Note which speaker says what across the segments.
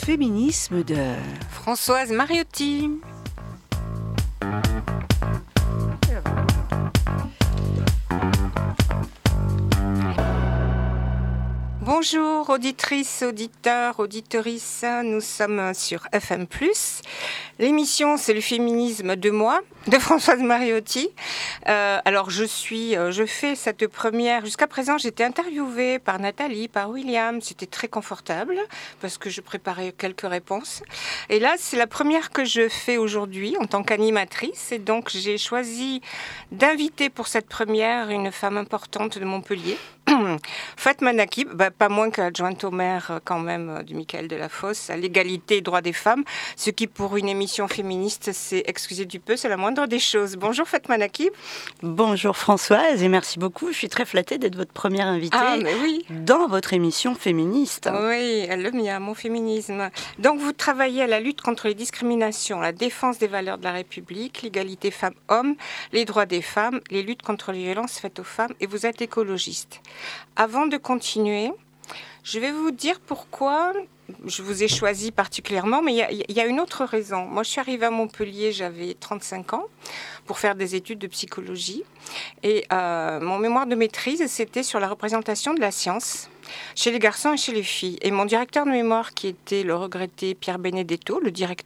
Speaker 1: féminisme de
Speaker 2: Françoise Mariotti. Bonjour auditrices, auditeurs, auditorices, nous sommes sur FM+. L'émission c'est le féminisme de moi, de Françoise Mariotti. Alors je fais cette première, jusqu'à présent j'étais interviewée par Nathalie, par William, c'était très confortable parce que je préparais quelques réponses. Et là c'est la première que je fais aujourd'hui en tant qu'animatrice et donc j'ai choisi d'inviter pour cette première une femme importante de Montpellier. Fatma Nakib, pas moins qu'adjointe au maire quand même du Michael Delafosse, à l'égalité et droits des femmes, ce qui pour une émission féministe, c'est, excusez du peu, c'est la moindre des choses. Bonjour Fatma Nakib.
Speaker 3: Bonjour Françoise et merci beaucoup, je suis très flattée d'être votre première invitée dans votre émission féministe.
Speaker 2: Oui, le mien, mon féminisme. Donc vous travaillez à la lutte contre les discriminations, la défense des valeurs de la République, l'égalité femmes-hommes, les droits des femmes, les luttes contre les violences faites aux femmes et vous êtes écologiste. Avant de continuer, je vais vous dire pourquoi je vous ai choisi particulièrement, mais il y a une autre raison. Moi, je suis arrivée à Montpellier, j'avais 35 ans, pour faire des études de psychologie. Et mon mémoire de maîtrise, c'était sur la représentation de la science chez les garçons et chez les filles. Et mon directeur de mémoire, qui était le regretté Pierre Benedetto,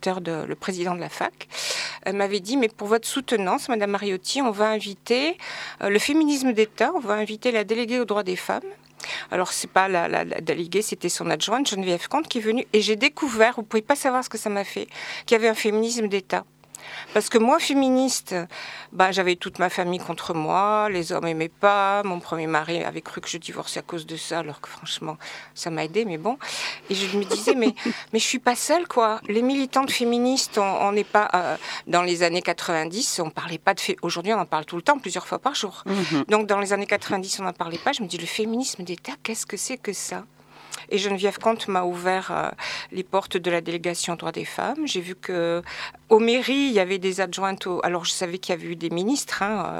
Speaker 2: le président de la fac, m'avait dit, mais pour votre soutenance, Madame Mariotti, on va inviter le féminisme d'État, on va inviter la déléguée aux droits des femmes. Alors, c'est pas la déléguée, c'était son adjointe, Geneviève Comte, qui est venue. Et j'ai découvert, vous pouvez pas savoir ce que ça m'a fait, qu'il y avait un féminisme d'État. Parce que moi, féministe, j'avais toute ma famille contre moi, les hommes n'aimaient pas, mon premier mari avait cru que je divorçais à cause de ça, alors que franchement, ça m'a aidée, mais bon. Et je me disais, mais je suis pas seule, quoi. Les militantes féministes, on n'est pas... dans les années 90, on parlait pas de... Aujourd'hui, on en parle tout le temps, plusieurs fois par jour. Donc, dans les années 90, on n'en parlait pas. Je me dis, le féminisme d'État, qu'est-ce que c'est que ça ? Et Geneviève Comte m'a ouvert les portes de la délégation aux droits des femmes. J'ai vu qu'aux mairies, il y avait des adjointes. Alors, je savais qu'il y avait eu des ministres,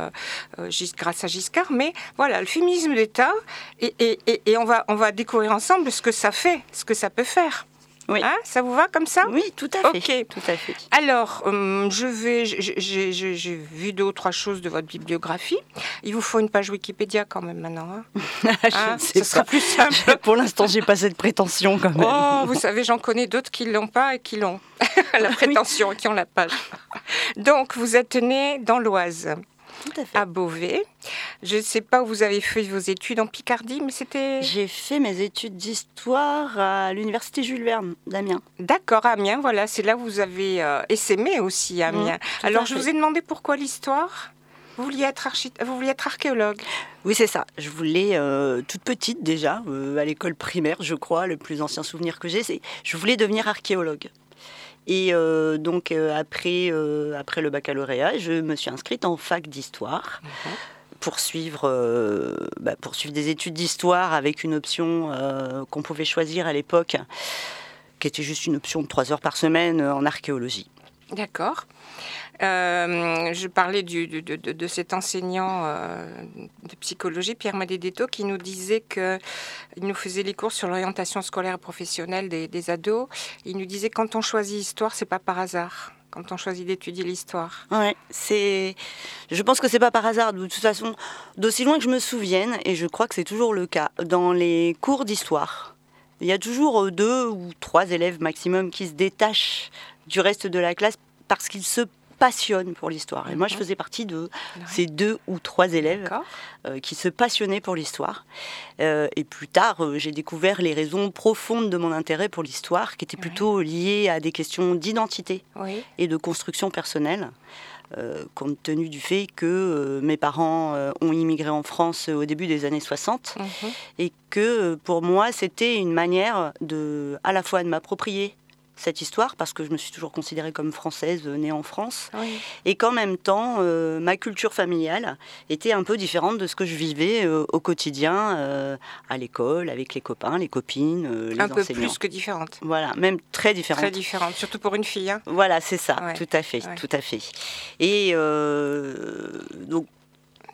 Speaker 2: grâce à Giscard. Mais voilà, le féminisme d'État. Et on va découvrir ensemble ce que ça fait, ce que ça peut faire.
Speaker 3: Oui.
Speaker 2: Hein, ça vous va comme ça ?
Speaker 3: Oui, tout à fait.
Speaker 2: Ok.
Speaker 3: Tout à fait.
Speaker 2: Alors, j'ai vu 2 ou 3 choses de votre bibliographie. Il vous faut une page Wikipédia quand même maintenant. Ce sera plus simple.
Speaker 3: Pour l'instant, j'ai pas cette prétention quand même.
Speaker 2: Oh, vous savez, j'en connais d'autres qui l'ont pas et qui l'ont. La prétention, qui ont la page. Donc, vous êtes né dans l'Oise.
Speaker 3: Tout à fait.
Speaker 2: À Beauvais. Je ne sais pas où vous avez fait vos études en Picardie, mais c'était...
Speaker 3: J'ai fait mes études d'histoire à l'université Jules Verne d'Amiens.
Speaker 2: D'accord, Amiens, voilà, c'est là où vous avez essaimé aussi, Amiens. Alors, je vous ai demandé pourquoi l'histoire ? Vous vouliez être archéologue ?
Speaker 3: Oui, c'est ça. Je voulais, toute petite déjà, à l'école primaire, je crois, le plus ancien souvenir que j'ai, c'est je voulais devenir archéologue. Et donc, après le baccalauréat, je me suis inscrite en fac d'histoire pour suivre des études d'histoire avec une option qu'on pouvait choisir à l'époque, qui était juste une option de 3 heures par semaine en archéologie.
Speaker 2: D'accord. Je parlais de cet enseignant de psychologie, Pierre Benedetto, qui nous disait qu'il nous faisait les cours sur l'orientation scolaire et professionnelle des ados. Il nous disait quand on choisit histoire, c'est pas par hasard. Quand on choisit d'étudier l'histoire.
Speaker 3: Ouais, je pense que c'est pas par hasard. De toute façon, d'aussi loin que je me souvienne, et je crois que c'est toujours le cas, dans les cours d'histoire, il y a toujours 2 ou 3 élèves maximum qui se détachent du reste de la classe parce qu'ils se passionnent pour l'histoire. Et moi, je faisais partie de ces 2 ou 3 élèves qui se passionnaient pour l'histoire. Et plus tard, j'ai découvert les raisons profondes de mon intérêt pour l'histoire, qui étaient plutôt liées à des questions d'identité et de construction personnelle. Compte tenu du fait que mes parents ont immigré en France au début des années 60 et que pour moi, c'était une manière à la fois de m'approprier cette histoire, parce que je me suis toujours considérée comme française, née en France, et qu'en même temps, ma culture familiale était un peu différente de ce que je vivais au quotidien, à l'école, avec les copains, les copines, les enseignants. Un peu
Speaker 2: plus que différente.
Speaker 3: Voilà, même très différente.
Speaker 2: Très différente, surtout pour une fille. Hein.
Speaker 3: Voilà, c'est ça, tout à fait, tout à fait. Et donc,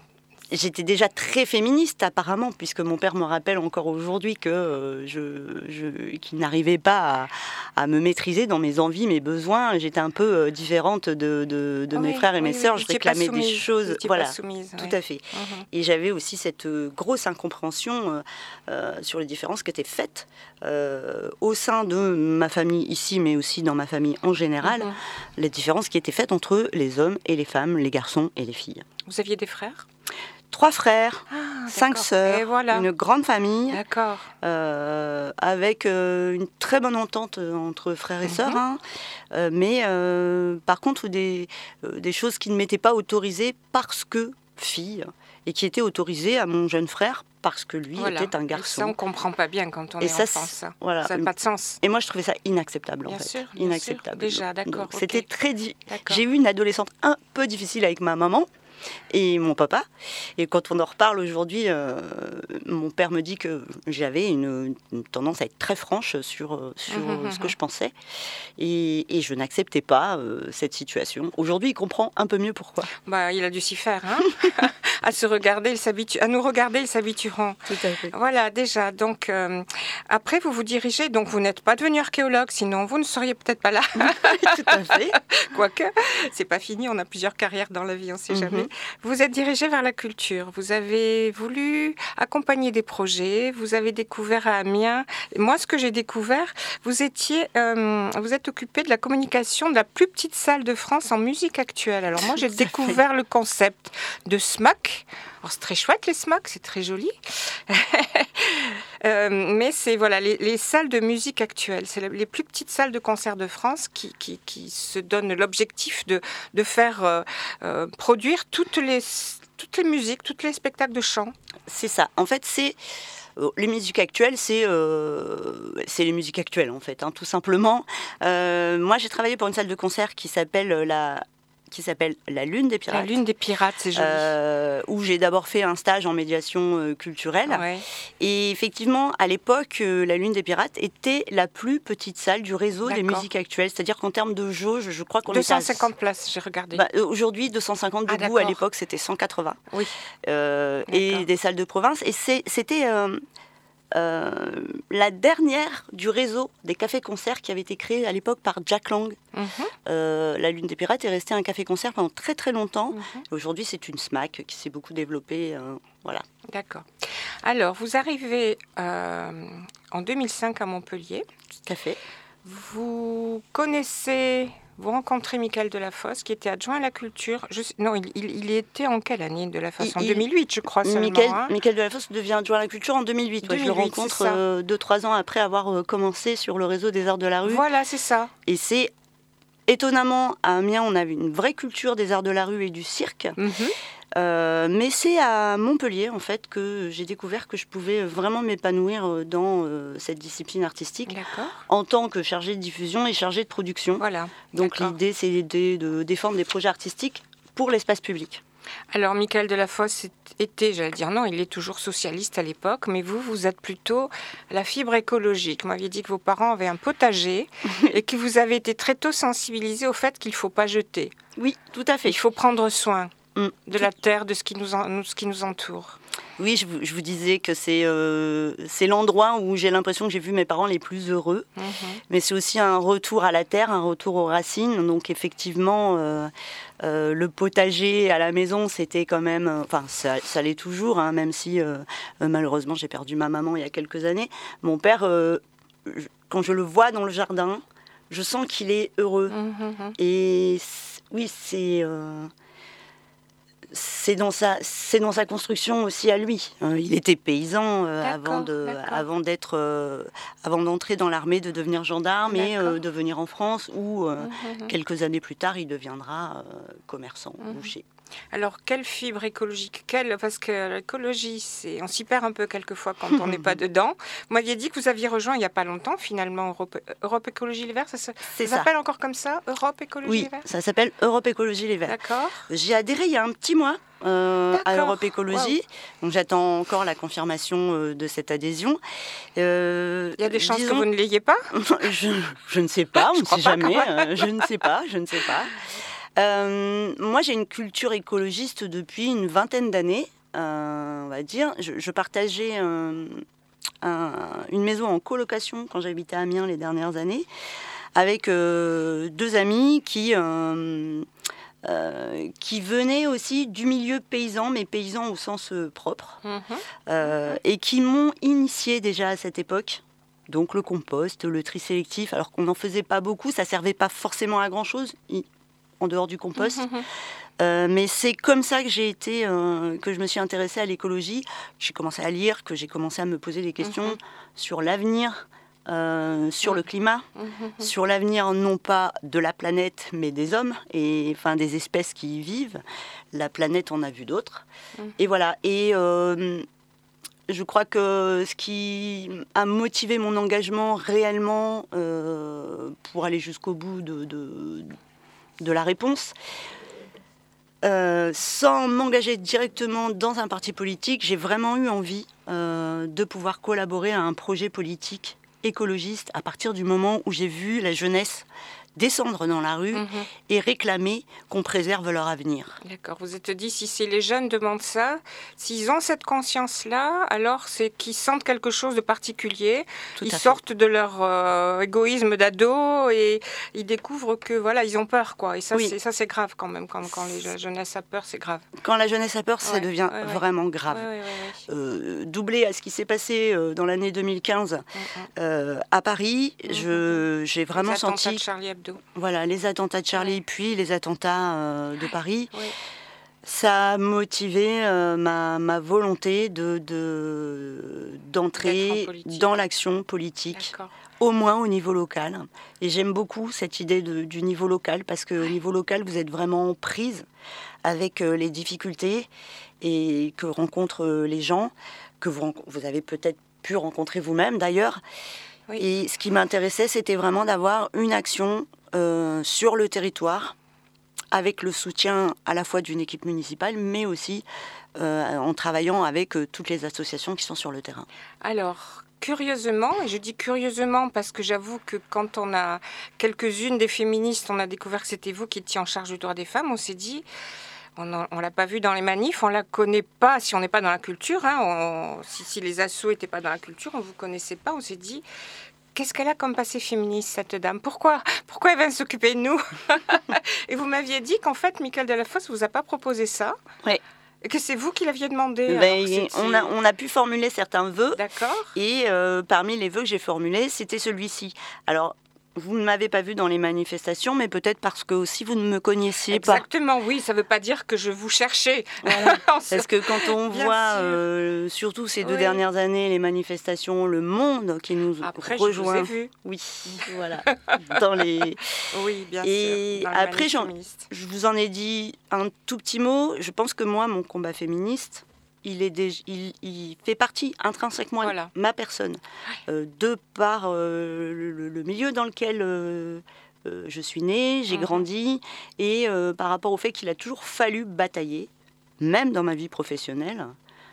Speaker 3: j'étais déjà très féministe apparemment, puisque mon père me rappelle encore aujourd'hui que qu'il n'arrivait pas à me maîtriser dans mes envies, mes besoins. J'étais un peu différente de mes frères et mes sœurs. Je réclamais des choses. Voilà,
Speaker 2: soumise,
Speaker 3: tout à fait. Et j'avais aussi cette grosse incompréhension sur les différences qui étaient faites au sein de ma famille ici, mais aussi dans ma famille en général, les différences qui étaient faites entre les hommes et les femmes, les garçons et les filles.
Speaker 2: Vous aviez des frères ?
Speaker 3: 3 frères, 5 sœurs,
Speaker 2: voilà.
Speaker 3: Une grande famille,
Speaker 2: d'accord.
Speaker 3: Avec une très bonne entente entre frères et sœurs, mais par contre des choses qui ne m'étaient pas autorisées parce que fille, et qui étaient autorisées à mon jeune frère parce que lui était un garçon.
Speaker 2: Et ça, on ne comprend pas bien quand on est enfant, ça.
Speaker 3: Voilà.
Speaker 2: Ça n'a pas de sens.
Speaker 3: Et moi, je trouvais ça inacceptable,
Speaker 2: bien
Speaker 3: en fait.
Speaker 2: Sûr,
Speaker 3: inacceptable.
Speaker 2: Bien sûr. Déjà, d'accord.
Speaker 3: Donc, c'était très J'ai eu une adolescence un peu difficile avec ma maman et mon papa. Et quand on en reparle aujourd'hui, mon père me dit que j'avais une tendance à être très franche sur ce que je pensais. Et je n'acceptais pas cette situation. Aujourd'hui, il comprend un peu mieux pourquoi.
Speaker 2: Bah, il a dû s'y faire, hein. À se regarder, à nous regarder, ils s'habitueront.
Speaker 3: Tout à fait.
Speaker 2: Voilà, déjà. Donc, après, vous vous dirigez. Donc, vous n'êtes pas devenu archéologue, sinon vous ne seriez peut-être pas là.
Speaker 3: Tout à fait.
Speaker 2: Quoique, c'est pas fini. On a plusieurs carrières dans la vie, on ne sait jamais. Vous êtes dirigé vers la culture. Vous avez voulu accompagner des projets. Vous avez découvert à Amiens. Et moi, ce que j'ai découvert, vous êtes occupé de la communication de la plus petite salle de France en musique actuelle. Alors moi, j'ai découvert le concept de SMAC. Alors, c'est très chouette, les SMAC, c'est très joli. Mais c'est les salles de musique actuelle. C'est les plus petites salles de concert de France qui se donnent l'objectif de faire produire toutes les musiques, tous les spectacles de chant.
Speaker 3: C'est ça. En fait, les musiques actuelles, c'est les musiques actuelles, en fait, tout simplement. Moi, j'ai travaillé pour une salle de concert qui s'appelle La Lune des Pirates.
Speaker 2: La Lune des Pirates, c'est joli.
Speaker 3: Où j'ai d'abord fait un stage en médiation culturelle. Ouais. Et effectivement, à l'époque, La Lune des Pirates était la plus petite salle du réseau des musiques actuelles. C'est-à-dire qu'en termes de jauge, je crois qu'on était
Speaker 2: 250 places, j'ai regardé.
Speaker 3: Aujourd'hui, 250 debout. À l'époque, c'était 180.
Speaker 2: Oui.
Speaker 3: Et des salles de province. Et c'était la dernière du réseau des cafés-concerts qui avait été créé à l'époque par Jack Lang. La Lune des Pirates est restée un café-concert pendant très très longtemps. Aujourd'hui, c'est une SMAC qui s'est beaucoup développée. Voilà.
Speaker 2: D'accord. Alors, vous arrivez en 2005 à Montpellier.
Speaker 3: Tout à fait.
Speaker 2: Vous rencontrez Michael Delafosse, qui était adjoint à la culture. Il était en quelle année, Delafosse ? En 2008, je crois seulement.
Speaker 3: Michael Delafosse devient adjoint à la culture en 2008. 2008 je le rencontre 2-3 ans après avoir commencé sur le réseau des Arts de la Rue.
Speaker 2: Voilà, c'est ça.
Speaker 3: Et c'est étonnamment, à Amiens, on avait une vraie culture des Arts de la Rue et du cirque. Mais c'est à Montpellier, en fait, que j'ai découvert que je pouvais vraiment m'épanouir dans cette discipline artistique.
Speaker 2: D'accord.
Speaker 3: En tant que chargée de diffusion et chargée de production.
Speaker 2: Voilà.
Speaker 3: Donc l'idée, c'est de défendre des projets artistiques pour l'espace public.
Speaker 2: Alors, Michael Delafosse il est toujours socialiste à l'époque, mais vous êtes plutôt la fibre écologique. Vous m'aviez dit que vos parents avaient un potager et que vous avez été très tôt sensibilisé au fait qu'il ne faut pas jeter.
Speaker 3: Oui, tout à fait.
Speaker 2: Il faut prendre soin de la terre, de ce qui nous entoure.
Speaker 3: Oui, je vous disais que c'est l'endroit où j'ai l'impression que j'ai vu mes parents les plus heureux. Mais c'est aussi un retour à la terre, un retour aux racines. Donc effectivement, le potager à la maison, c'était quand même... ça l'est toujours, même si malheureusement j'ai perdu ma maman il y a quelques années. Mon père, quand je le vois dans le jardin, je sens qu'il est heureux. Et oui, c'est dans sa construction aussi à lui. Il était paysan avant d'entrer dans l'armée, de devenir gendarme et de venir en France où quelques années plus tard il deviendra commerçant, boucher.
Speaker 2: Alors, quelle fibre écologique ? Parce que l'écologie, on s'y perd un peu quelquefois quand on n'est pas dedans. Vous m'aviez dit que vous aviez rejoint il n'y a pas longtemps, finalement, Europe Écologie Les Verts. Ça s'appelle encore comme ça, Europe Écologie Les Verts ?
Speaker 3: Oui, ça s'appelle Europe Écologie Les Verts.
Speaker 2: D'accord.
Speaker 3: J'y ai adhéré il y a un petit mois à Europe Écologie. Wow. Donc, j'attends encore la confirmation de cette adhésion.
Speaker 2: Il y a des chances que vous ne l'ayez pas ?
Speaker 3: Je ne sais pas, on ne sait jamais. Je ne sais pas. Moi, j'ai une culture écologiste depuis une vingtaine d'années. on va dire, je partageais une maison en colocation quand j'habitais à Amiens les dernières années, avec 2 amis qui venaient aussi du milieu paysan, mais paysan au sens propre, et qui m'ont initiée déjà à cette époque. Donc le compost, le tri sélectif, alors qu'on n'en faisait pas beaucoup, ça servait pas forcément à grand-chose en dehors du compost. Mais c'est comme ça que que je me suis intéressée à l'écologie. J'ai commencé à lire, que j'ai commencé à me poser des questions sur l'avenir, sur le climat, sur l'avenir non pas de la planète, mais des hommes, et enfin des espèces qui y vivent. La planète, on a vu d'autres. Et voilà. Et je crois que ce qui a motivé mon engagement réellement pour aller jusqu'au bout de la réponse, sans m'engager directement dans un parti politique, j'ai vraiment eu envie de pouvoir collaborer à un projet politique écologiste à partir du moment où j'ai vu la jeunesse descendre dans la rue et réclamer qu'on préserve leur avenir.
Speaker 2: D'accord, vous êtes dit, si les jeunes demandent ça, s'ils ont cette conscience-là, alors c'est qu'ils sentent quelque chose de particulier, ils sortent de leur égoïsme d'ado et ils découvrent que voilà, ils ont peur, quoi. Et ça, c'est grave quand même, quand la jeunesse a peur, c'est grave.
Speaker 3: Quand la jeunesse a peur, ça devient vraiment grave. Doublé à ce qui s'est passé dans l'année 2015 à Paris, j'ai vraiment senti... Voilà, les attentats de Charlie, puis les attentats de Paris, ça a motivé ma volonté d'entrer dans l'action politique, au moins au niveau local. Et j'aime beaucoup cette idée du niveau local, parce qu'au niveau local, vous êtes vraiment prise avec les difficultés et que rencontrent les gens, que vous avez peut-être pu rencontrer vous-même d'ailleurs. Et ce qui m'intéressait, c'était vraiment d'avoir une action sur le territoire, avec le soutien à la fois d'une équipe municipale, mais aussi en travaillant avec toutes les associations qui sont sur le terrain.
Speaker 2: Alors, curieusement, et je dis curieusement parce que j'avoue que quand on a quelques-unes des féministes, on a découvert que c'était vous qui étiez en charge du droit des femmes, on s'est dit... On ne l'a pas vu dans les manifs, on ne la connaît pas si on n'est pas dans la culture. Si les assos n'étaient pas dans la culture, on ne vous connaissait pas. On s'est dit, qu'est-ce qu'elle a comme passé féministe, cette dame ? Pourquoi elle vient s'occuper de nous ? Et vous m'aviez dit qu'en fait, Mickaël Delafosse ne vous a pas proposé ça.
Speaker 3: Oui.
Speaker 2: Et que c'est vous qui l'aviez demandé.
Speaker 3: On a pu formuler certains vœux.
Speaker 2: D'accord.
Speaker 3: Et parmi les vœux que j'ai formulés, c'était celui-ci. Alors... Vous ne m'avez pas vu dans les manifestations, mais peut-être parce que aussi vous ne me connaissiez pas.
Speaker 2: Exactement, oui, ça ne veut pas dire que je vous cherchais.
Speaker 3: Voilà. Parce que quand on voit, surtout ces 2 dernières années, les manifestations, le monde qui nous rejoint.
Speaker 2: Je vous ai vu.
Speaker 3: Oui, voilà. Dans les...
Speaker 2: Oui, bien
Speaker 3: et
Speaker 2: sûr.
Speaker 3: après, je vous en ai dit un tout petit mot. Je pense que moi, mon combat féministe, il fait partie intrinsèquement de ma personne, de par le milieu dans lequel je suis née, j'ai grandi, et par rapport au fait qu'il a toujours fallu batailler, même dans ma vie professionnelle,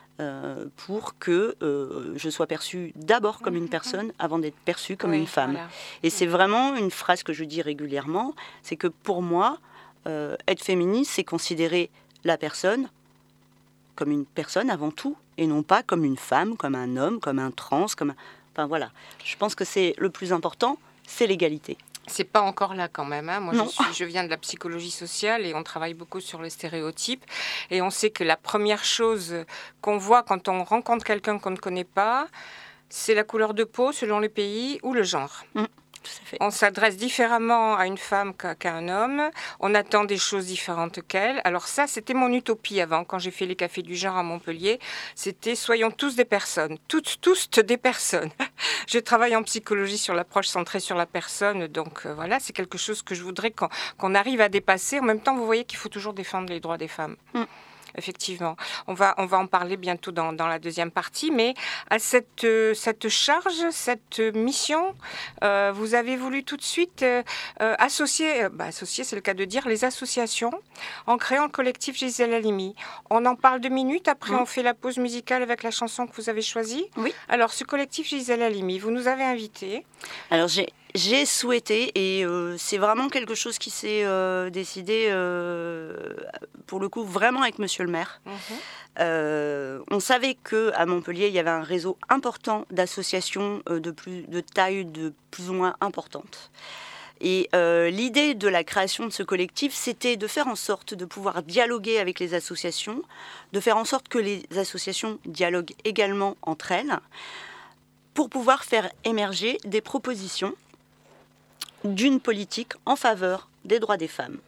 Speaker 3: pour que je sois perçue d'abord comme une personne avant d'être perçue comme une femme. Voilà. Et c'est vraiment une phrase que je dis régulièrement, c'est que pour moi, être féministe, c'est considérer la personne comme une personne avant tout, et non pas comme une femme, comme un homme, comme un trans, Enfin voilà, je pense que c'est le plus important, c'est l'égalité.
Speaker 2: C'est pas encore là quand même. Moi, je viens de la psychologie sociale et on travaille beaucoup sur les stéréotypes. Et on sait que la première chose qu'on voit quand on rencontre quelqu'un qu'on ne connaît pas, c'est la couleur de peau selon les pays ou le genre. On s'adresse différemment à une femme qu'à un homme. On attend des choses différentes qu'elle. Alors ça, c'était mon utopie avant, quand j'ai fait les cafés du genre à Montpellier. C'était soyons tous des personnes, tous des personnes. Je travaille en psychologie sur l'approche centrée sur la personne. Donc voilà, c'est quelque chose que je voudrais qu'on arrive à dépasser. En même temps, vous voyez qu'il faut toujours défendre les droits des femmes. Effectivement. On va en parler bientôt dans la deuxième partie, mais à cette charge, cette mission, vous avez voulu tout de suite associer, c'est le cas de dire, les associations en créant le collectif Gisèle Halimi. On en parle 2 minutes, après on fait la pause musicale avec la chanson que vous avez choisie. Oui. Alors, ce collectif Gisèle Halimi, vous nous avez invités. Alors,
Speaker 3: j'ai souhaité, et c'est vraiment quelque chose qui s'est décidé, pour le coup, vraiment avec Monsieur le maire. On savait qu'à Montpellier, il y avait un réseau important d'associations de taille de plus ou moins importante. Et l'idée de la création de ce collectif, c'était de faire en sorte de pouvoir dialoguer avec les associations, de faire en sorte que les associations dialoguent également entre elles, pour pouvoir faire émerger des propositions d'une politique en faveur des droits des femmes.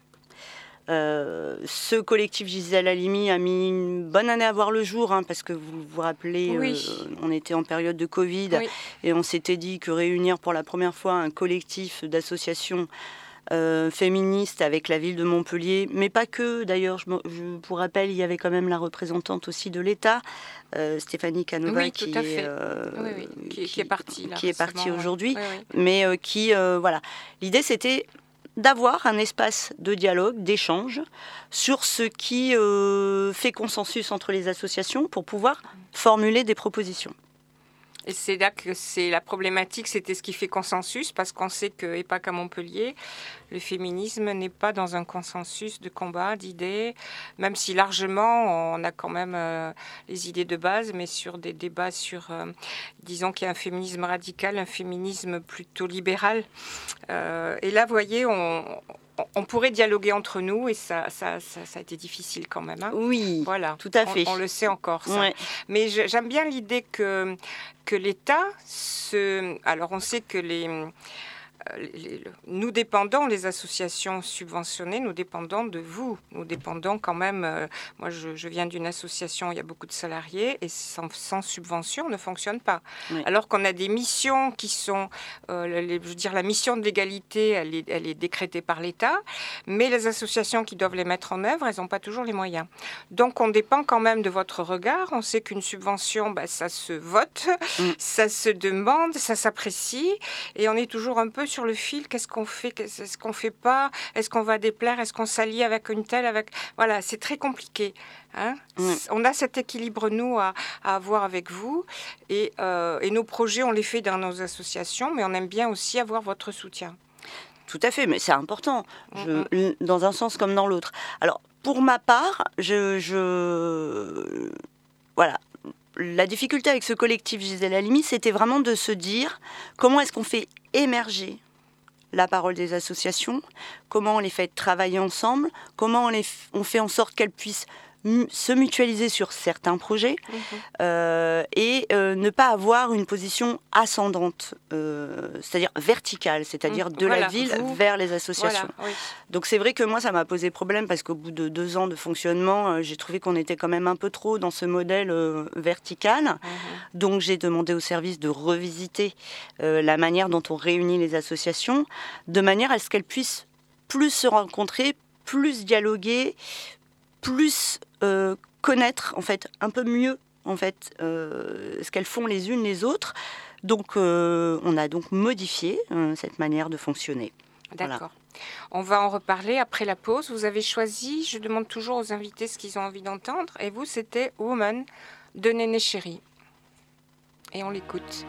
Speaker 3: Ce collectif Gisèle Halimi a mis une bonne année à voir le jour, parce que vous vous rappelez, on était en période de Covid, et on s'était dit que réunir pour la première fois un collectif d'associations féministes avec la ville de Montpellier, mais pas que, d'ailleurs, je vous rappelle, il y avait quand même la représentante aussi de l'État, Stéphanie Canova, qui est partie aujourd'hui, mais voilà. L'idée, c'était d'avoir un espace de dialogue, d'échange sur ce qui fait consensus entre les associations pour pouvoir formuler des propositions.
Speaker 2: Et c'est là que c'est la problématique, c'était ce qui fait consensus, parce qu'on sait que, et pas qu'à Montpellier, le féminisme n'est pas dans un consensus de combat, d'idées, même si largement on a quand même les idées de base, mais sur des débats sur, disons qu'il y a un féminisme radical, un féminisme plutôt libéral. Et là, vous voyez, on pourrait dialoguer entre nous, et ça a été difficile quand même.
Speaker 3: Oui,
Speaker 2: voilà.
Speaker 3: Tout à fait.
Speaker 2: On le sait encore, ça.
Speaker 3: Ouais.
Speaker 2: Mais j'aime bien l'idée que l'État alors on sait que nous dépendons, les associations subventionnées, nous dépendons de vous. Nous dépendons quand même, moi je viens d'une association, il y a beaucoup de salariés, et sans subvention, on ne fonctionne pas. Oui. Alors qu'on a des missions qui sont, je veux dire, la mission de l'égalité, elle est décrétée par l'État, mais les associations qui doivent les mettre en œuvre, elles n'ont pas toujours les moyens. Donc on dépend quand même de votre regard. On sait qu'une subvention, ça se vote, ça se demande, ça s'apprécie, et on est toujours un peu sur le fil, qu'est-ce qu'on fait, qu'est-ce qu'on fait pas, est-ce qu'on va déplaire, est-ce qu'on s'allie avec une telle, voilà, c'est très compliqué. On a cet équilibre, nous, à avoir avec vous, et nos projets, on les fait dans nos associations, mais on aime bien aussi avoir votre soutien.
Speaker 3: Tout à fait, mais c'est important, dans un sens comme dans l'autre. Alors, pour ma part, voilà. La difficulté avec ce collectif Gisèle Halimi, c'était vraiment de se dire comment est-ce qu'on fait émerger la parole des associations, comment on les fait travailler ensemble, comment on fait en sorte qu'elles puissent se mutualiser sur certains projets et ne pas avoir une position ascendante, c'est-à-dire verticale, c'est-à-dire de la ville vers les associations. Voilà, oui. Donc c'est vrai que moi ça m'a posé problème parce qu'au bout de 2 ans de fonctionnement, j'ai trouvé qu'on était quand même un peu trop dans ce modèle vertical. Donc j'ai demandé au service de revisiter la manière dont on réunit les associations, de manière à ce qu'elles puissent plus se rencontrer, plus dialoguer, plus connaître en fait un peu mieux en fait ce qu'elles font les unes les autres. Donc on a donc modifié cette manière de fonctionner.
Speaker 2: D'accord.
Speaker 3: Voilà.
Speaker 2: On va en reparler après la pause. Vous avez choisi, je demande toujours aux invités ce qu'ils ont envie d'entendre, et vous c'était Woman de Néné Chéri. Et on l'écoute.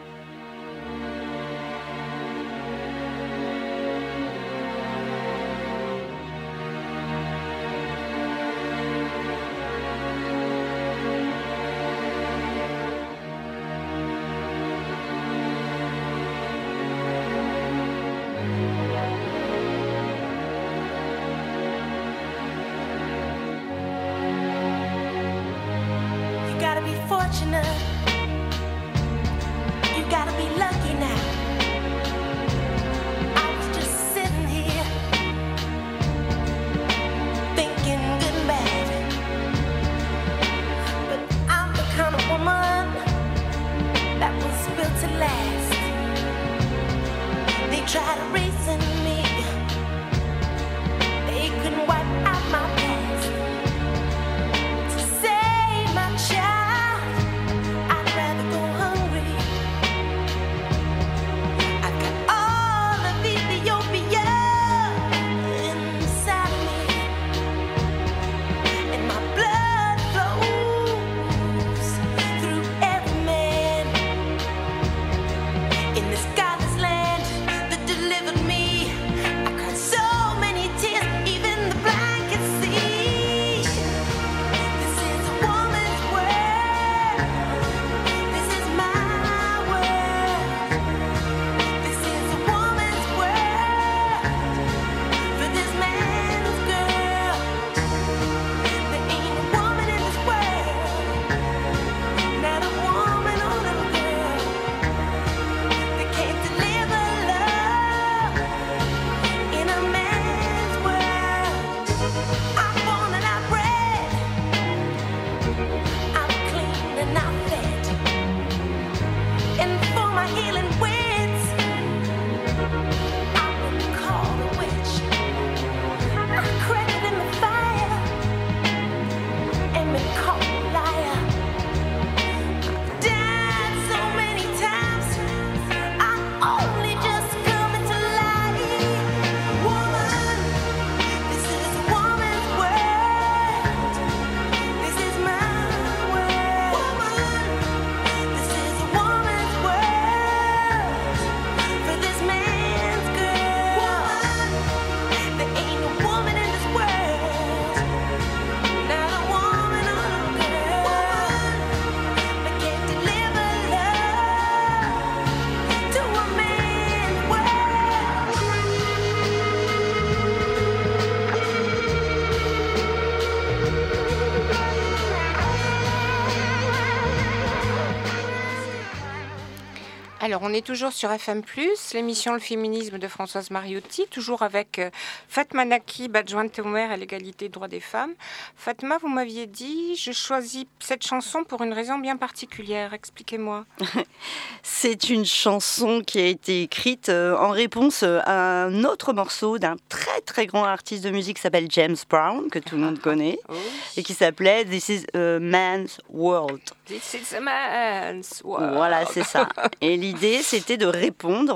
Speaker 2: Alors, on est toujours sur FM+, l'émission Le Féminisme de Françoise Mariotti, toujours avec Fatma Nakib, adjointe au maire à l'égalité des droits des femmes. Fatma, vous m'aviez dit, je choisis cette chanson pour une raison bien particulière. Expliquez-moi.
Speaker 3: C'est une chanson qui a été écrite en réponse à un autre morceau d'un très très grand artiste de musique qui s'appelle James Brown, que tout le monde connaît, et qui s'appelait This is a Man's World.
Speaker 2: This is a man's world.
Speaker 3: Voilà, c'est ça. Et l'idée, c'était de répondre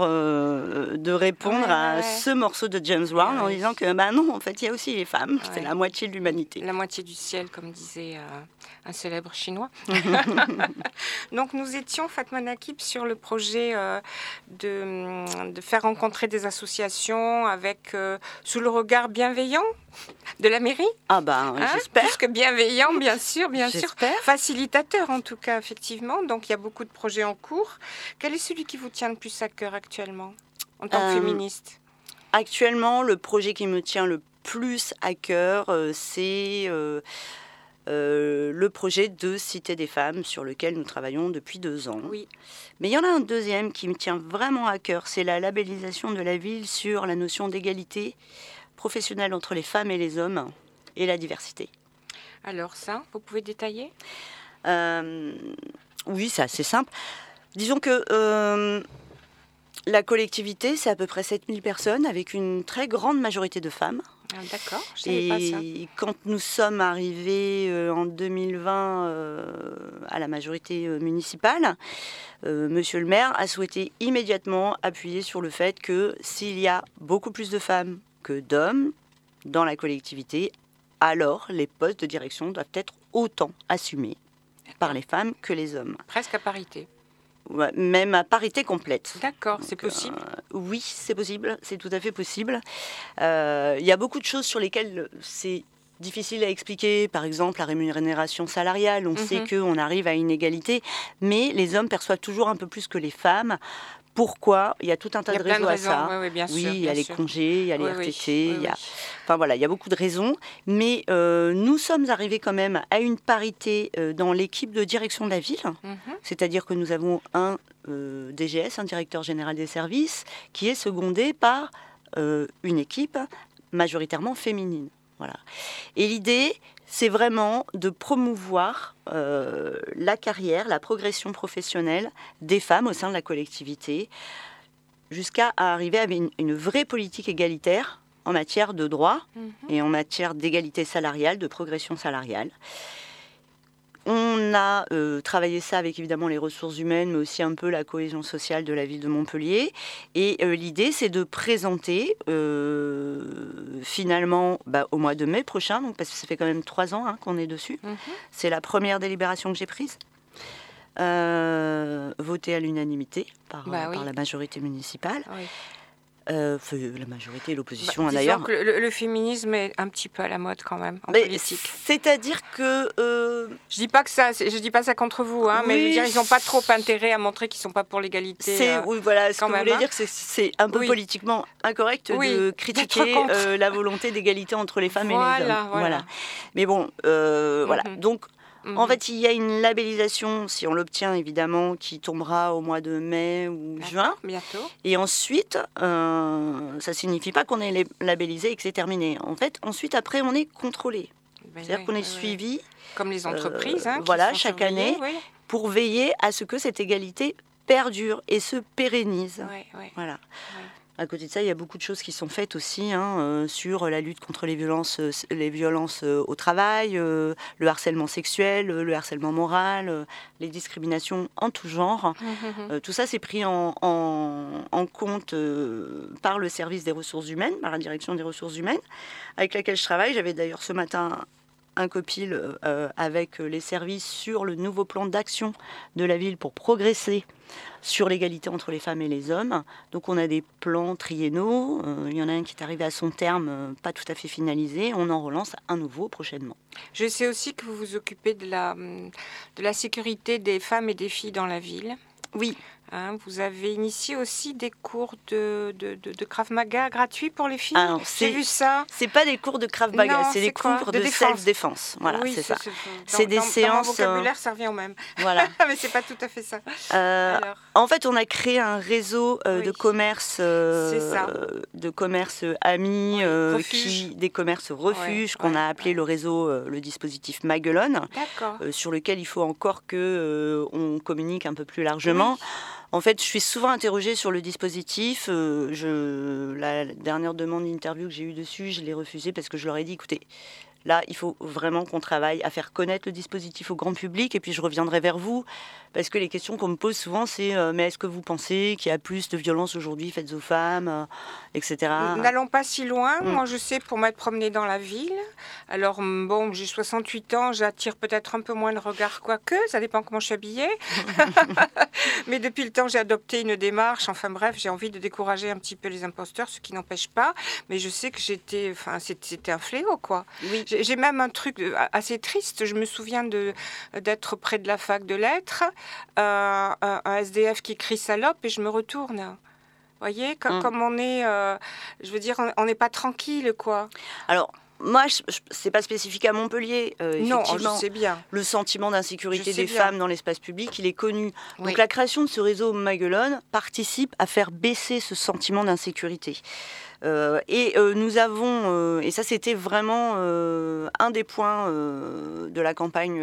Speaker 3: à ce morceau de James Brown en disant que non, en fait, il y a aussi les femmes. C'est la moitié de l'humanité.
Speaker 2: La moitié du ciel, comme disait un célèbre chinois. Donc, nous étions, Fatma Nakib, sur le projet de faire rencontrer des associations avec, sous le regard bienveillant de la mairie.
Speaker 3: Ah j'espère.
Speaker 2: Plus que bienveillant, bien sûr.
Speaker 3: J'espère.
Speaker 2: Facilitateur, en tout cas, effectivement. Donc, il y a beaucoup de projets en cours. Quel est celui qui vous tient le plus à cœur actuellement, en tant que féministe ?
Speaker 3: Actuellement, le projet qui me tient le plus à cœur, c'est le projet de Cité des femmes sur lequel nous travaillons depuis 2 ans.
Speaker 2: Oui.
Speaker 3: Mais il y en a un deuxième qui me tient vraiment à cœur, c'est la labellisation de la ville sur la notion d'égalité professionnelle entre les femmes et les hommes et la diversité.
Speaker 2: Alors ça, vous pouvez détailler ?
Speaker 3: Oui, c'est assez simple. Disons que la collectivité, c'est à peu près 7000 personnes avec une très grande majorité de femmes.
Speaker 2: Ah, d'accord, je savais pas ça.
Speaker 3: Et quand nous sommes arrivés en 2020 à la majorité municipale, Monsieur le maire a souhaité immédiatement appuyer sur le fait que s'il y a beaucoup plus de femmes que d'hommes dans la collectivité, alors les postes de direction doivent être autant assumés par les femmes que les hommes.
Speaker 2: Presque à parité.
Speaker 3: Ouais, même à parité complète.
Speaker 2: D'accord, c'est possible.
Speaker 3: Oui, c'est possible, c'est tout à fait possible. Il y a beaucoup de choses sur lesquelles c'est difficile à expliquer. Par exemple, la rémunération salariale, on sait qu'on arrive à une égalité, mais les hommes perçoivent toujours un peu plus que les femmes. Pourquoi ? Il y a tout un tas de raisons à ça.
Speaker 2: Oui, bien sûr,
Speaker 3: il y a les congés, il y a les RTT, il y a... Enfin voilà, il y a beaucoup de raisons. Mais nous sommes arrivés quand même à une parité dans l'équipe de direction de la ville. C'est-à-dire que nous avons un DGS, un directeur général des services, qui est secondé par une équipe majoritairement féminine. Voilà. Et l'idée, c'est vraiment de promouvoir la carrière, la progression professionnelle des femmes au sein de la collectivité, jusqu'à arriver à une vraie politique égalitaire en matière de droits et en matière d'égalité salariale, de progression salariale. On a travaillé ça avec évidemment les ressources humaines, mais aussi un peu la cohésion sociale de la ville de Montpellier. Et l'idée, c'est de présenter finalement au mois de mai prochain, donc, parce que ça fait quand même 3 ans qu'on est dessus. C'est la première délibération que j'ai prise. Votée à l'unanimité par la majorité municipale. Oui. La majorité et l'opposition d'ailleurs.
Speaker 2: Que le féminisme est un petit peu à la mode quand même en politique.
Speaker 3: C'est-à-dire que
Speaker 2: je dis pas ça contre vous, mais je veux dire, ils n'ont pas trop intérêt à montrer qu'ils sont pas pour l'égalité.
Speaker 3: Oui, voilà, ce que vous voulez dire, c'est un peu politiquement incorrect de critiquer la volonté d'égalité entre les femmes et les hommes. Voilà. Mais bon, voilà. Donc. En fait, il y a une labellisation, si on l'obtient évidemment, qui tombera au mois de mai ou juin.
Speaker 2: Bientôt.
Speaker 3: Et ensuite, ça ne signifie pas qu'on est labellisé et que c'est terminé. En fait, ensuite, après, on est contrôlé. C'est-à-dire qu'on est suivi.
Speaker 2: Comme les entreprises.
Speaker 3: Chaque année, pour veiller à ce que cette égalité perdure et se pérennise. Voilà. Oui. À côté de ça, il y a beaucoup de choses qui sont faites aussi sur la lutte contre les violences au travail, le harcèlement sexuel, le harcèlement moral, les discriminations en tout genre. Tout ça, c'est pris en compte par le service des ressources humaines, par la direction des ressources humaines, avec laquelle je travaille. J'avais d'ailleurs ce matin un copil avec les services sur le nouveau plan d'action de la ville pour progresser sur l'égalité entre les femmes et les hommes. Donc on a des plans triennaux, il y en a un qui est arrivé à son terme, pas tout à fait finalisé, on en relance un nouveau prochainement.
Speaker 2: Je sais aussi que vous vous occupez de la sécurité des femmes et des filles dans la ville.
Speaker 3: Oui.
Speaker 2: Hein, vous avez initié aussi des cours de Krav Maga gratuits pour les filles.
Speaker 3: Alors,
Speaker 2: j'ai vu ça.
Speaker 3: C'est pas des cours de Krav Maga,
Speaker 2: Non,
Speaker 3: c'est des cours de self-défense. Voilà,
Speaker 2: oui,
Speaker 3: c'est ça.
Speaker 2: C'est
Speaker 3: des séances.
Speaker 2: Dans mon vocabulaire, ça revient au même.
Speaker 3: Voilà.
Speaker 2: Mais c'est pas tout à fait ça.
Speaker 3: En fait, on a créé un réseau de commerce, de commerce amis, des commerces refuges qu'on a appelé le réseau, le dispositif Maguelone, sur lequel il faut encore que on communique un peu plus largement. Oui. En fait, je suis souvent interrogée sur le dispositif. La dernière demande d'interview que j'ai eue dessus, je l'ai refusée parce que je leur ai dit, écoutez, là, il faut vraiment qu'on travaille à faire connaître le dispositif au grand public et puis je reviendrai vers vous parce que les questions qu'on me pose souvent, c'est mais est-ce que vous pensez qu'il y a plus de violences aujourd'hui faites aux femmes, etc.
Speaker 2: N'allons pas si loin. Moi, je sais, pour m'être promenée dans la ville, alors bon, j'ai 68 ans, j'attire peut-être un peu moins de regards, quoique, ça dépend comment je suis habillée. Mais depuis le temps, j'ai adopté une démarche. Enfin bref, j'ai envie de décourager un petit peu les imposteurs, ce qui n'empêche pas. Mais je sais que c'était un fléau, quoi. Oui. J'ai même un truc assez triste. Je me souviens d'être près de la fac de lettres, un SDF qui crie salope et je me retourne. Vous voyez, comme on est, je veux dire, on n'est pas tranquille, quoi.
Speaker 3: Alors, moi, c'est pas spécifique à Montpellier.
Speaker 2: Non, je sais bien.
Speaker 3: Le sentiment d'insécurité des femmes dans l'espace public, il est connu. Donc la création de ce réseau Maguelone participe à faire baisser ce sentiment d'insécurité. Nous avons, et ça c'était vraiment un des points de la campagne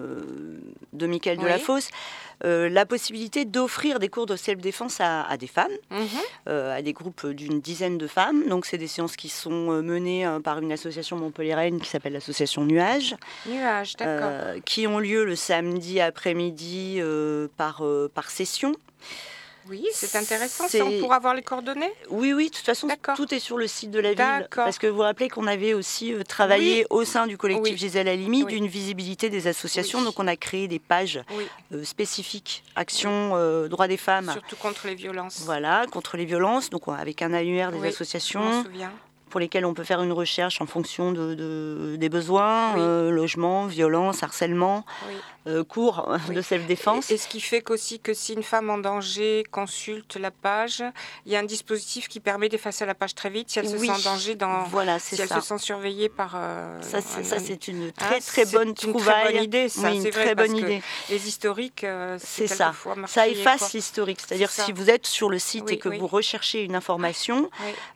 Speaker 3: de Mickaël Delafosse, la possibilité d'offrir des cours de self-défense à des femmes, à des groupes d'une dizaine de femmes. Donc c'est des séances qui sont menées par une association montpelliéraine qui s'appelle l'association Nuages.
Speaker 2: Nuages, d'accord.
Speaker 3: Qui ont lieu le samedi après-midi par session.
Speaker 2: Oui, c'est intéressant. Ça, on pourra avoir les coordonnées ?
Speaker 3: Oui, de toute façon, tout est sur le site de la ville. Parce que vous vous rappelez qu'on avait aussi travaillé au sein du collectif Gisèle Halimi d'une visibilité des associations. Donc on a créé des pages spécifiques, Action droits des femmes.
Speaker 2: Surtout contre les violences.
Speaker 3: Voilà, contre les violences. Donc avec un annuaire des associations.
Speaker 2: Je m'en souviens.
Speaker 3: Pour lesquels on peut faire une recherche en fonction des besoins, logement, violence, harcèlement, cours de self-défense.
Speaker 2: Et ce qui fait qu'aussi que si une femme en danger consulte la page, il y a un dispositif qui permet d'effacer la page très vite si elle se sent en danger, si elle se sent surveillée par...
Speaker 3: Ça, c'est une très bonne trouvaille.
Speaker 2: Très bonne idée, ça.
Speaker 3: Oui, une très bonne idée.
Speaker 2: Les historiques,
Speaker 3: c'est ça. Ça efface l'historique. C'est-à-dire si vous êtes sur le site et que vous recherchez une information,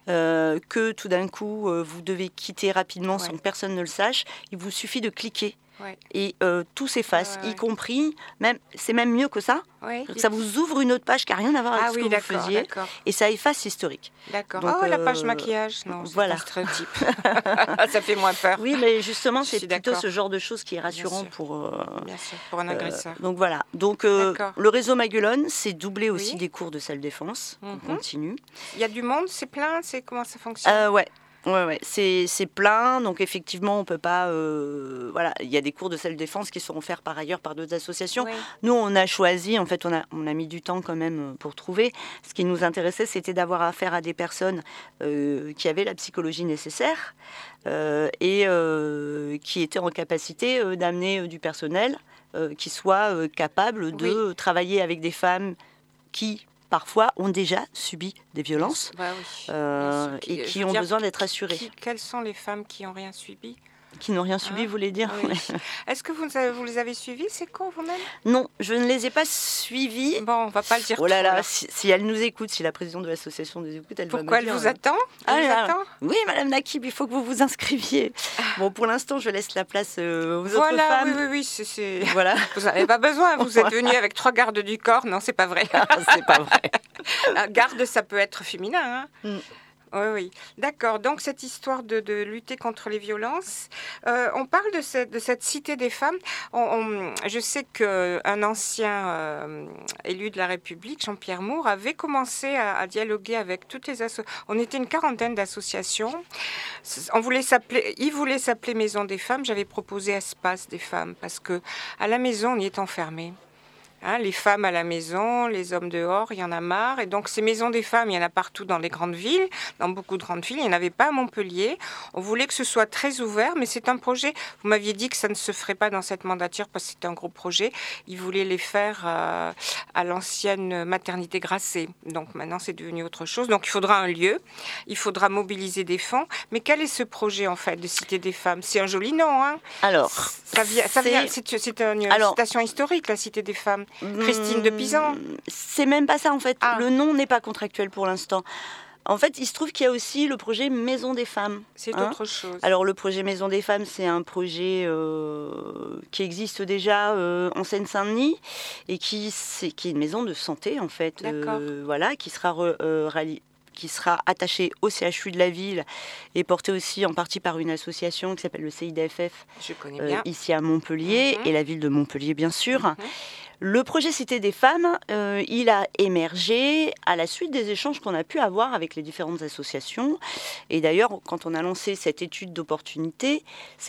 Speaker 3: que tout d'un coup, vous devez quitter rapidement sans que personne ne le sache, il vous suffit de cliquer. Et tout s'efface, y compris, c'est même mieux que ça. Ça vous ouvre une autre page qui n'a rien à voir avec ce que vous faisiez. Et ça efface l'historique.
Speaker 2: D'accord. Donc, la page maquillage, non, c'est un stéréotype. Ça fait moins peur.
Speaker 3: Oui, mais justement, c'est plutôt ce genre de choses qui est rassurant pour
Speaker 2: un agresseur.
Speaker 3: Donc voilà. Donc le réseau Maguelone, c'est doublé aussi des cours de self-défense. On continue.
Speaker 2: Il y a du monde, c'est plein, comment ça fonctionne?
Speaker 3: Ouais, c'est plein, donc effectivement on peut pas, il y a des cours de self-défense qui sont offerts par ailleurs par d'autres associations. Nous on a choisi, en fait on a mis du temps quand même pour trouver. Ce qui nous intéressait, c'était d'avoir affaire à des personnes qui avaient la psychologie nécessaire et qui étaient en capacité d'amener du personnel qui soit capable de travailler avec des femmes qui parfois ont déjà subi des violences et qui ont besoin d'être assurées.
Speaker 2: Quelles sont les femmes qui n'ont rien subi ?
Speaker 3: Qui n'ont rien subi, vous voulez dire?
Speaker 2: Est-ce que vous les avez suivis, ces cours, vous-même?
Speaker 3: Non, je ne les ai pas suivis.
Speaker 2: Bon, on ne va pas le dire.
Speaker 3: Oh là là, si elle nous écoute, si la présidente de l'association nous écoute, elle va me dire...
Speaker 2: Pourquoi elle vous attend?
Speaker 3: Oui, Madame Nakib, il faut que vous vous inscriviez. Bon, pour l'instant, je laisse la place aux autres femmes.
Speaker 2: Oui, voilà. Vous n'en avez pas besoin, vous êtes venue avec 3 gardes du corps. Non, c'est pas vrai.
Speaker 3: C'est pas vrai.
Speaker 2: Garde, ça peut être féminin, hein. Oui. D'accord. Donc, cette histoire de lutter contre les violences, on parle de cette cité des femmes. Je sais qu'un ancien élu de la République, Jean-Pierre Moore, avait commencé à dialoguer avec toutes les associations. On était une 40aine d'associations. Il voulait s'appeler Maison des femmes. J'avais proposé Espace des femmes parce que à la maison, on y est enfermé. Hein, les femmes à la maison, les hommes dehors, il y en a marre. Et donc ces maisons des femmes, il y en a partout dans les grandes villes, dans beaucoup de grandes villes. Il n'y en avait pas à Montpellier. On voulait que ce soit très ouvert, mais c'est un projet. Vous m'aviez dit que ça ne se ferait pas dans cette mandature parce que c'était un gros projet. Ils voulaient les faire à l'ancienne maternité Grasset. Donc maintenant, c'est devenu autre chose. Donc il faudra un lieu, il faudra mobiliser des fonds. Mais quel est ce projet en fait de Cité des femmes? C'est un joli nom, hein?
Speaker 3: Alors,
Speaker 2: c'est une citation historique, la Cité des femmes. Christine de Pisan.
Speaker 3: C'est même pas ça en fait. Le nom n'est pas contractuel pour l'instant. En fait, il se trouve qu'il y a aussi le projet Maison des femmes.
Speaker 2: C'est autre chose.
Speaker 3: Alors le projet Maison des femmes, c'est un projet qui existe déjà en Seine-Saint-Denis et qui est une maison de santé en fait. Voilà, qui sera attachée au CHU de la ville et portée aussi en partie par une association qui s'appelle le CIDFF.
Speaker 2: Je connais bien.
Speaker 3: Ici à Montpellier et la ville de Montpellier bien sûr. Le projet Cité des femmes, il a émergé à la suite des échanges qu'on a pu avoir avec les différentes associations. Et d'ailleurs, quand on a lancé cette étude d'opportunité,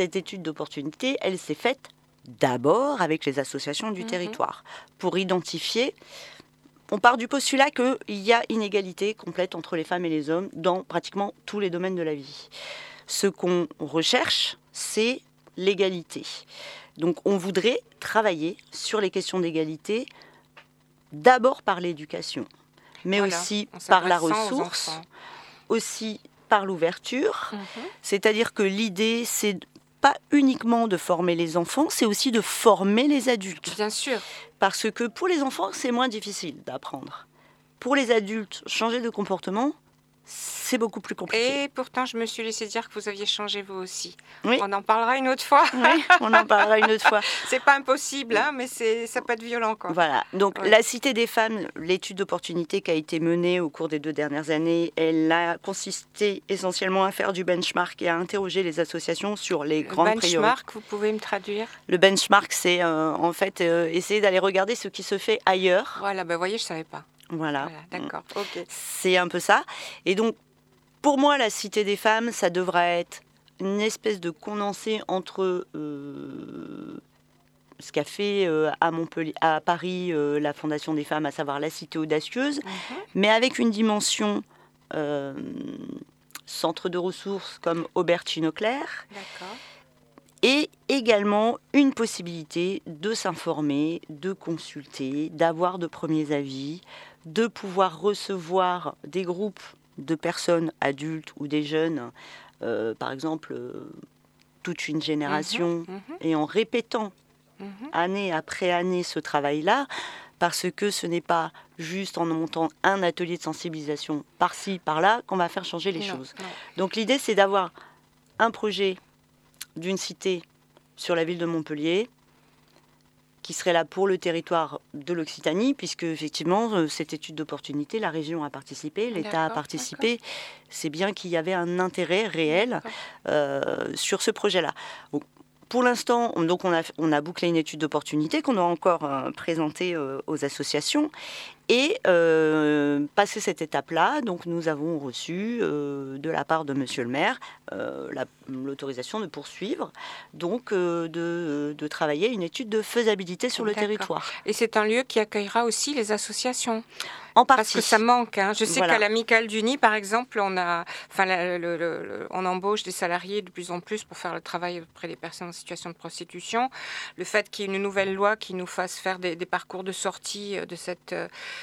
Speaker 3: elle s'est faite d'abord avec les associations du territoire pour identifier. On part du postulat qu'il y a inégalité complète entre les femmes et les hommes dans pratiquement tous les domaines de la vie. Ce qu'on recherche, c'est l'égalité. Donc on voudrait travailler sur les questions d'égalité, d'abord par l'éducation, mais aussi par la ressource, aussi par l'ouverture. C'est-à-dire que l'idée, c'est pas uniquement de former les enfants, c'est aussi de former les adultes.
Speaker 2: Bien sûr.
Speaker 3: Parce que pour les enfants, c'est moins difficile d'apprendre. Pour les adultes, changer de comportement, c'est beaucoup plus compliqué.
Speaker 2: Et pourtant, je me suis laissé dire que vous aviez changé vous aussi.
Speaker 3: Oui.
Speaker 2: On en parlera une autre fois.
Speaker 3: Oui, on en parlera une autre fois.
Speaker 2: C'est pas impossible, hein, mais ça peut être violent, quoi.
Speaker 3: Voilà. Donc, la Cité des femmes, l'étude d'opportunité qui a été menée au cours des 2 dernières années, elle a consisté essentiellement à faire du benchmark et à interroger les associations sur les grandes priorités.
Speaker 2: Le benchmark, vous pouvez me traduire?
Speaker 3: Le benchmark, c'est en fait essayer d'aller regarder ce qui se fait ailleurs.
Speaker 2: Voilà, vous voyez, je savais pas.
Speaker 3: Voilà.
Speaker 2: D'accord, ok.
Speaker 3: C'est un peu ça. Et donc, pour moi, la Cité des femmes, ça devrait être une espèce de condensé entre ce qu'a fait à Paris la Fondation des femmes, à savoir la Cité audacieuse, mais avec une dimension centre de ressources comme Aubert-Chinoclerc.
Speaker 2: D'accord.
Speaker 3: Et également une possibilité de s'informer, de consulter, d'avoir de premiers avis, de pouvoir recevoir des groupes de personnes adultes ou des jeunes, par exemple toute une génération, et en répétant année après année ce travail-là, parce que ce n'est pas juste en montant un atelier de sensibilisation par-ci, par-là, qu'on va faire changer les choses. Non. Donc l'idée, c'est d'avoir un projet d'une cité sur la ville de Montpellier, qui serait là pour le territoire de l'Occitanie, puisque effectivement, cette étude d'opportunité, la région a participé, l'État a participé. C'est bien qu'il y avait un intérêt réel sur ce projet-là. Donc, pour l'instant, donc on a bouclé une étude d'opportunité qu'on doit encore présenter aux associations. Et passé cette étape-là, donc nous avons reçu de la part de Monsieur le maire l'autorisation de poursuivre, donc de travailler une étude de faisabilité sur le territoire.
Speaker 2: Et c'est un lieu qui accueillera aussi les associations.
Speaker 3: En partie.
Speaker 2: Parce que ça manque. Hein. Je sais qu'à l'Amicale du Nid, par exemple, on embauche des salariés de plus en plus pour faire le travail auprès des personnes en situation de prostitution. Le fait qu'il y ait une nouvelle loi qui nous fasse faire des parcours de sortie de cette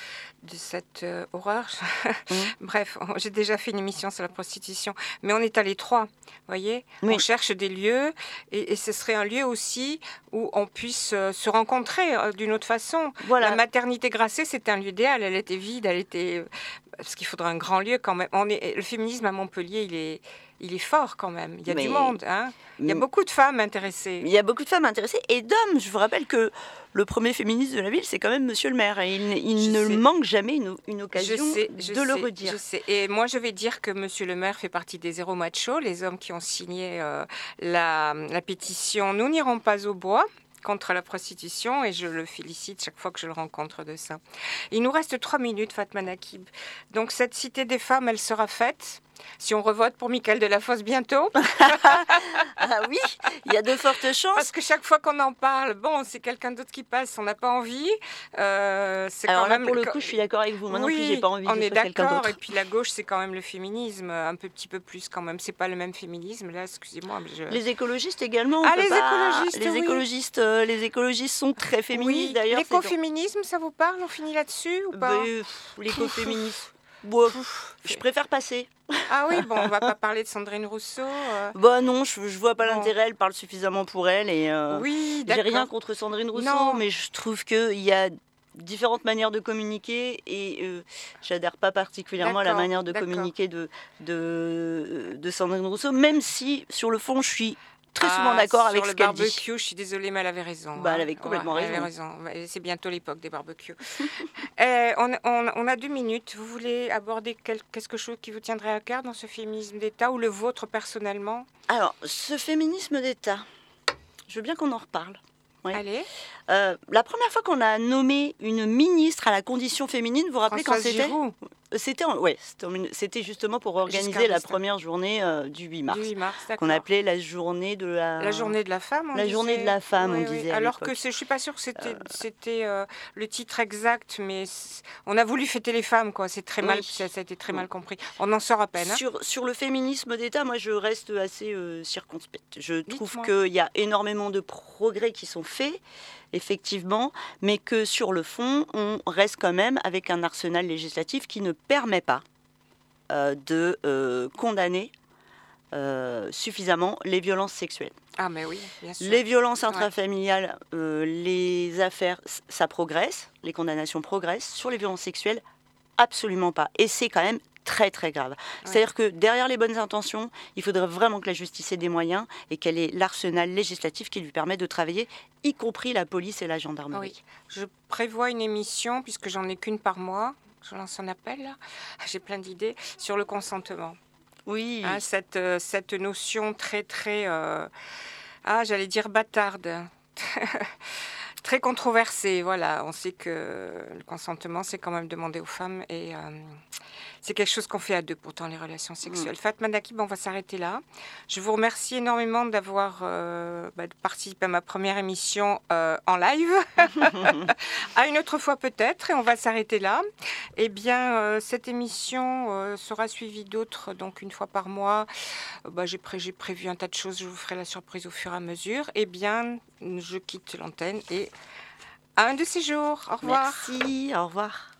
Speaker 2: horreur. Bref, j'ai déjà fait une émission sur la prostitution. Mais on est à l'étroit, vous voyez. On cherche des lieux et ce serait un lieu aussi où on puisse se rencontrer d'une autre façon. Voilà. La maternité Grasset, c'était un lieu idéal. Elle était vide, parce qu'il faudrait un grand lieu quand même. Le féminisme à Montpellier, il est fort quand même. Il y a du monde. Hein. Il y a beaucoup de femmes intéressées.
Speaker 3: Il y a beaucoup de femmes intéressées et d'hommes. Je vous rappelle que le premier féministe de la ville, c'est quand même Monsieur le maire. Et il ne manque jamais une occasion de le redire.
Speaker 2: Je sais. Et moi, je vais dire que Monsieur le maire fait partie des zéro machos, les hommes qui ont signé la pétition « Nous n'irons pas au bois » contre la prostitution, et je le félicite chaque fois que je le rencontre de ça. Il nous reste 3 minutes, Fatma Nakib. Donc cette cité des femmes, elle sera faite. Si on revote pour Michael Delafosse bientôt.
Speaker 3: Ah oui, il y a de fortes chances.
Speaker 2: Parce que chaque fois qu'on en parle, bon, c'est quelqu'un d'autre qui passe, on n'a pas envie. C'est
Speaker 3: Alors
Speaker 2: quand
Speaker 3: là,
Speaker 2: même
Speaker 3: pour le coup, je suis d'accord avec vous. Moi non plus, j'ai pas envie
Speaker 2: on
Speaker 3: de
Speaker 2: est
Speaker 3: faire quelqu'un
Speaker 2: d'accord.
Speaker 3: d'autre.
Speaker 2: Et puis la gauche, c'est quand même le féminisme, un petit peu plus quand même. C'est pas le même féminisme, là, excusez-moi. Mais
Speaker 3: Les écologistes également. Les écologistes sont très féministes d'ailleurs.
Speaker 2: L'écoféminisme, ça vous parle? On finit là-dessus ou pas?
Speaker 3: L'écoféminisme. Je préfère passer.
Speaker 2: Ah oui, bon, on va pas parler de Sandrine Rousseau.
Speaker 3: Bah non, je vois pas l'intérêt, elle parle suffisamment pour elle et
Speaker 2: oui,
Speaker 3: j'ai rien contre Sandrine Rousseau, mais je trouve qu'il y a différentes manières de communiquer et j'adhère pas particulièrement à la manière de communiquer de Sandrine Rousseau, même si sur le fond je suis très souvent d'accord avec ce qu'elle dit.
Speaker 2: Sur le barbecue, je suis désolée, mais elle avait raison.
Speaker 3: Bah, elle avait complètement raison.
Speaker 2: Elle avait raison. C'est bientôt l'époque des barbecues. On a 2 minutes. Vous voulez aborder quelque chose qui vous tiendrait à cœur dans ce féminisme d'État ou le vôtre personnellement?
Speaker 3: Alors, ce féminisme d'État, je veux bien qu'on en reparle. Oui.
Speaker 2: Allez.
Speaker 3: La première fois qu'on a nommé une ministre à la condition féminine, vous vous rappelez quand c'était? C'était justement pour organiser la première journée du 8 mars. Du 8 mars, qu'on appelait la journée de la...
Speaker 2: La journée de la femme,
Speaker 3: journée de la femme, on disait.
Speaker 2: Alors que je ne suis pas sûre que c'était le titre exact, mais on a voulu fêter les femmes, quoi. C'est très mal, ça a été très mal compris. On en sort à peine.
Speaker 3: Sur le féminisme d'État, moi je reste assez circonspecte. Je trouve qu'il y a énormément de progrès qui sont faits, effectivement, mais que sur le fond, on reste quand même avec un arsenal législatif qui ne permet pas de condamner suffisamment les violences sexuelles.
Speaker 2: Ah mais oui, bien sûr.
Speaker 3: Les violences intrafamiliales, les affaires, ça progresse, les condamnations progressent. Sur les violences sexuelles, absolument pas. Et c'est quand même très très grave. C'est-à-dire que derrière les bonnes intentions, il faudrait vraiment que la justice ait des moyens et qu'elle ait l'arsenal législatif qui lui permet de travailler, y compris la police et la gendarmerie.
Speaker 2: Oui. Je prévois une émission, puisque j'en ai qu'une par mois, je lance un appel, là. J'ai plein d'idées, sur le consentement.
Speaker 3: Oui.
Speaker 2: Hein, cette notion très très, j'allais dire bâtarde. Très controversée, voilà. On sait que le consentement, c'est quand même demandé aux femmes et c'est quelque chose qu'on fait à deux, pourtant, les relations sexuelles. Fatma Nakib, on va s'arrêter là. Je vous remercie énormément d'avoir participé à ma première émission en live. À une autre fois peut-être, et on va s'arrêter là. Eh bien, cette émission sera suivie d'autres, donc une fois par mois. J'ai prévu un tas de choses, je vous ferai la surprise au fur et à mesure. Eh bien, je quitte l'antenne et à un de ces jours. Au revoir.
Speaker 3: Merci, au revoir.